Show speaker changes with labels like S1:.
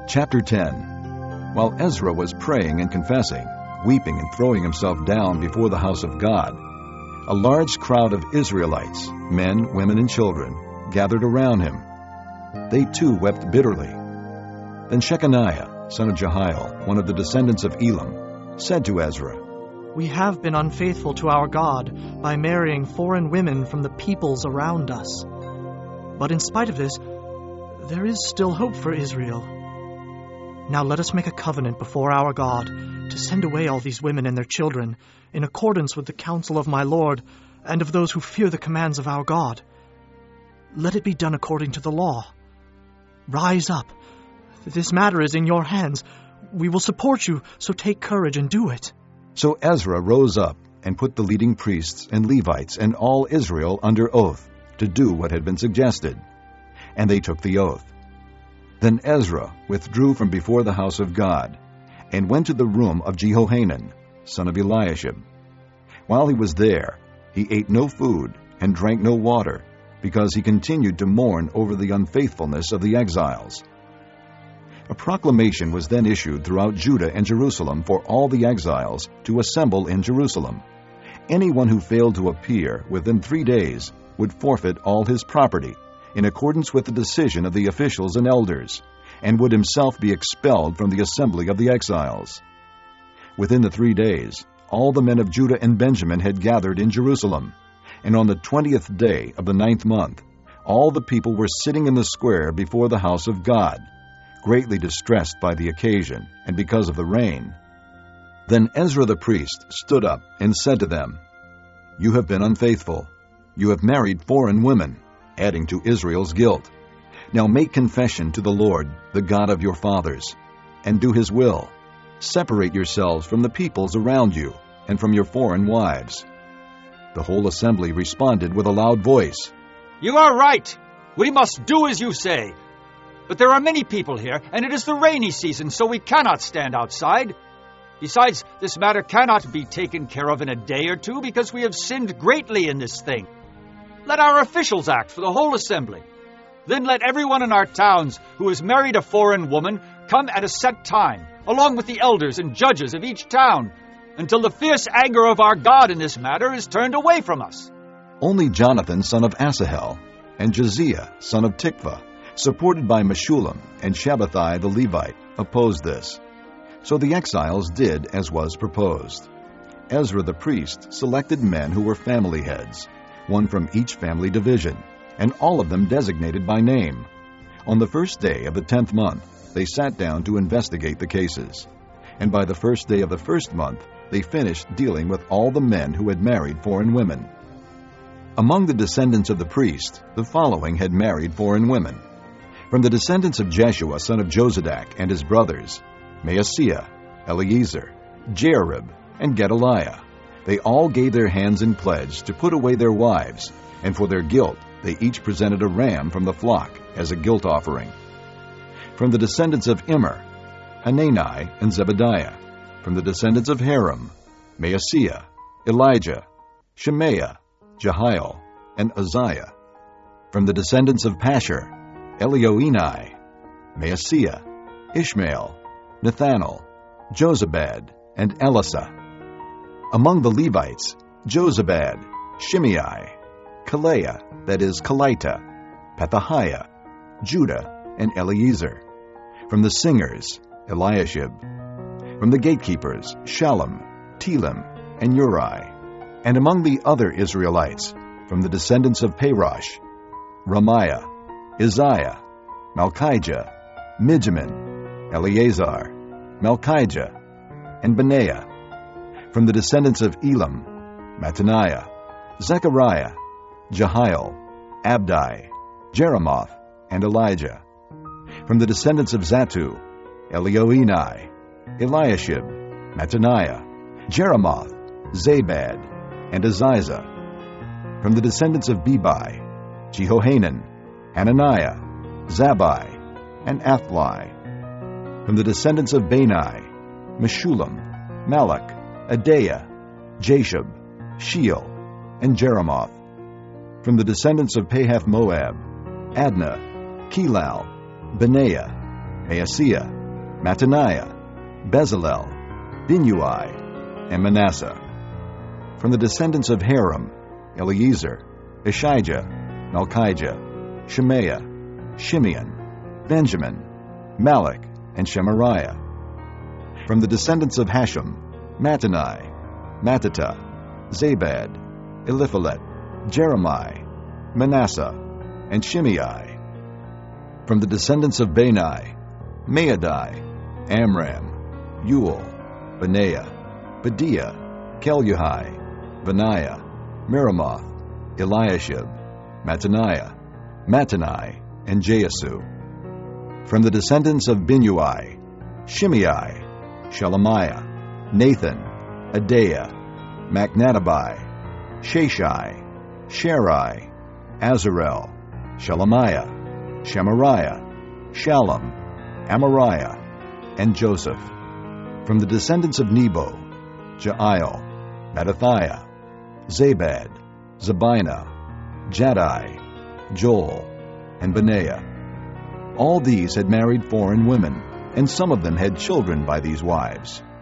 S1: Chapter 10. While Ezra was praying and confessing, weeping and throwing himself down before the house of God, a large crowd of Israelites, men, women, and children, gathered around him. They too wept bitterly. Then Shechaniah, son of Jehiel, one of the descendants of Elam, said to Ezra,
S2: "We have been unfaithful to our God by marrying foreign women from the peoples around us. But in spite of this, there is still hope for Israel. Now let us make a covenant before our God to send away all these women and their children in accordance with the counsel of my Lord and of those who fear the commands of our God. Let it be done according to the law. Rise up. This matter is in your hands. We will support you, so take courage and do it."
S1: So Ezra rose up and put the leading priests and Levites and all Israel under oath to do what had been suggested. And they took the oath. Then Ezra withdrew from before the house of God and went to the room of Jehohanan, son of Eliashib. While he was there, he ate no food and drank no water, because he continued to mourn over the unfaithfulness of the exiles. A proclamation was then issued throughout Judah and Jerusalem for all the exiles to assemble in Jerusalem. Anyone who failed to appear within 3 days would forfeit all his property, in accordance with the decision of the officials and elders, and would himself be expelled from the assembly of the exiles. Within the 3 days, all the men of Judah and Benjamin had gathered in Jerusalem, and on the 20th day of the 9th month, all the people were sitting in the square before the house of God, greatly distressed by the occasion and because of the rain. Then Ezra the priest stood up and said to them, "You have been unfaithful. You have married foreign women, adding to Israel's guilt. Now make confession to the Lord, the God of your fathers, and do his will. Separate yourselves from the peoples around you and from your foreign wives." The whole assembly responded with a loud voice,
S3: "You are right. We must do as you say. But there are many people here, and it is the rainy season, so we cannot stand outside. Besides, this matter cannot be taken care of in a day or two, because we have sinned greatly in this thing. Let our officials act for the whole assembly. Then let everyone in our towns who has married a foreign woman come at a set time, along with the elders and judges of each town, until the fierce anger of our God in this matter is turned away from us."
S1: Only Jonathan, son of Asahel, and Josiah, son of Tikvah, supported by Meshullam and Shabbathai the Levite, opposed this. So the exiles did as was proposed. Ezra the priest selected men who were family heads, one from each family division, and all of them designated by name. On the first day of the 10th month, they sat down to investigate the cases. And by the first day of the first month, they finished dealing with all the men who had married foreign women. Among the descendants of the priest, the following had married foreign women. From the descendants of Jeshua, son of Jozadak, and his brothers, Maaseiah, Eleazar, Jearib, and Gedaliah. They all gave their hands in pledge to put away their wives, and for their guilt they each presented a ram from the flock as a guilt offering. From the descendants of Immer, Hanani and Zebediah. From the descendants of Haram, Maaseiah, Elijah, Shemaiah, Jehiel, and Uzziah. From the descendants of Pashur, Elioenai, Maaseiah, Ishmael, Nethanel, Jozabad, and Elisah. Among the Levites, Jozabad, Shimei, Kaleah, that is Kelita, Pethahiah, Judah, and Eliezer. From the singers, Eliashib. From the gatekeepers, Shallum, Telem, and Uri. And among the other Israelites, from the descendants of Parosh, Ramiah, Isaiah, Malchijah, Mijamin, Eleazar, Malchijah, and Benaiah. From the descendants of Elam, Mattaniah, Zechariah, Jehiel, Abdi, Jeremoth, and Elijah. From the descendants of Zattu, Elioenai, Eliashib, Mattaniah, Jeremoth, Zabad, and Aziza. From the descendants of Bebai, Jehohanan, Hananiah, Zabbai, and Athli. From the descendants of Bani, Meshullam, Malach, Adaiah, Jashub, Sheol, and Jeremoth. From the descendants of Pahath-Moab, Adnah, Kelal, Benaiah, Maaseiah, Mattaniah, Bezalel, Binnui, and Manasseh. From the descendants of Haram, Eliezer, Ishijah, Malchijah, Shemaiah, Shimeon, Benjamin, Malach, and Shemariah. From the descendants of Hashem, Mattani, Mattata, Zabad, Eliphalet, Jeremiah, Manasseh, and Shimei. From the descendants of Bani, Maadai, Amram, Uel, Benaiah, Bediah, Keluhi, Benaiah, Meremoth, Eliashib, Mattaniah, Mattani, and Jaasu. From the descendants of Binnui, Shimei, Shelemiah, Nathan, Adaiah, Machnadabai, Sheshai, Sherai, Azarel, Shelemiah, Shemariah, Shallum, Amariah, and Joseph. From the descendants of Nebo, Jael, Mattathiah, Zabad, Zabina, Jaddai, Joel, and Benaiah. All these had married foreign women, and some of them had children by these wives.